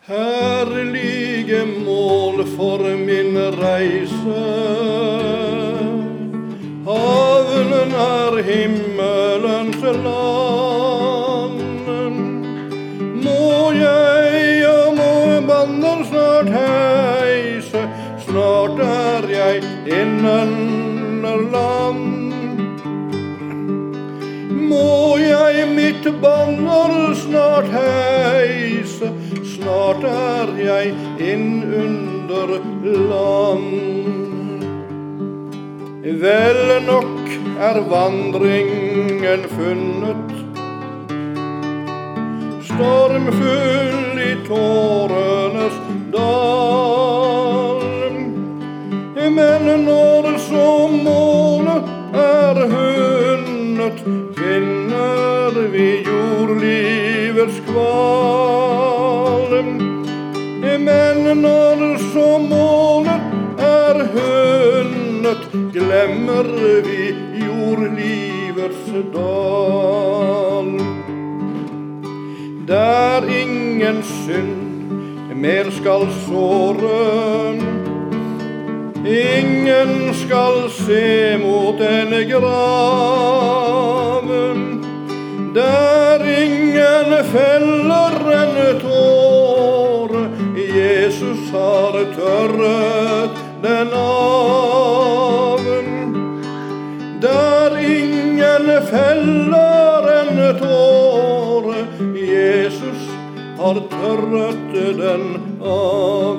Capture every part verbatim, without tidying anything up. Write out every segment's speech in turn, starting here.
Herlige mål for min reise. Havnen er himmelens land. Må jeg og må banner snart heise, snart er jeg innen land. Må jeg mitt banner snart heise, snart er jeg inn under land. Vel nok er vandringen funnet, stormfull i tårenes dal. Men når så målet er hunnet, finner vi jordlivets kval. Men når så målet er hunnet, glemmer vi jordlivets dal. Der ingen synd mer skal såre, ingen skal se mot en grav. Der ingen feller en tåre, Jesus har tørret den av. Der ingen feller en tåre, Jesus har tørret den av.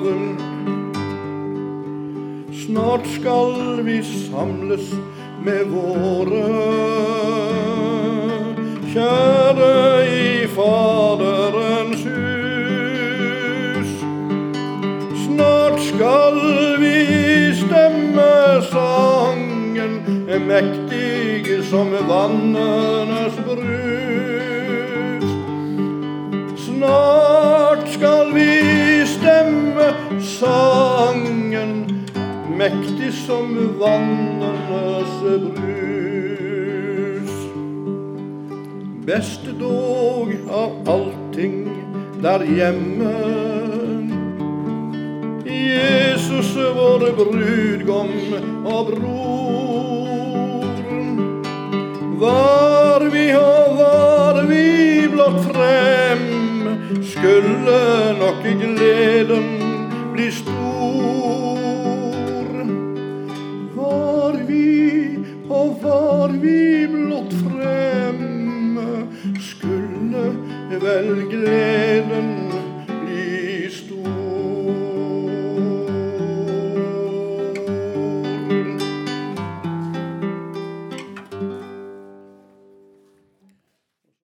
Snart skal vi samles med våre kjære i Faderens hus. Snart skal vi stemme sangen, mektig som vannenes brus. Snart skal vi stemme sangen, mektig som vannenes brus. Beste dog av allting der hjemme, Jesus vår brudgom og bror. Var vi og var vi blott frem, skulle nok gleden bli stor. Var vi og var vi blott fremme, skulle vel gleden